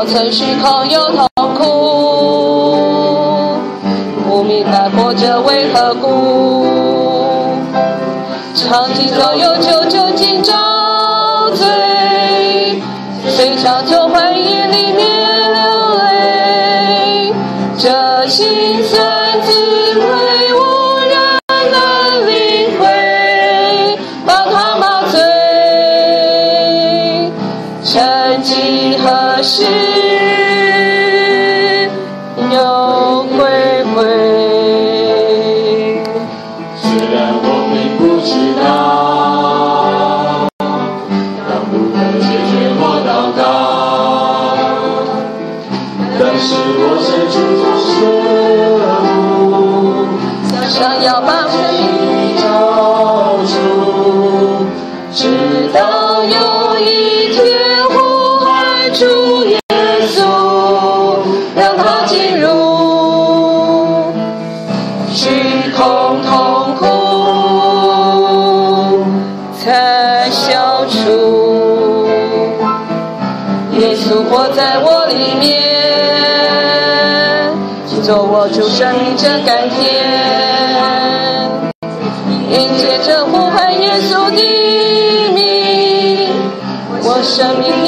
曾虚空有痛苦，不明白活着为何故，长期左右究竟遭罪，虽长久怀夜里面流泪，这心酸滋味无人能领会，帮他麻醉，曾几何时又归回。 虽然我并不知道要如何解决我祷告，但是我伸出手， 想要把生命找出， 直到有一天呼喊主耶稣，让他进入虚空痛苦才消除。耶稣活在我里面，做我主，生命真甘甜，迎接着呼喊耶稣的名，我生命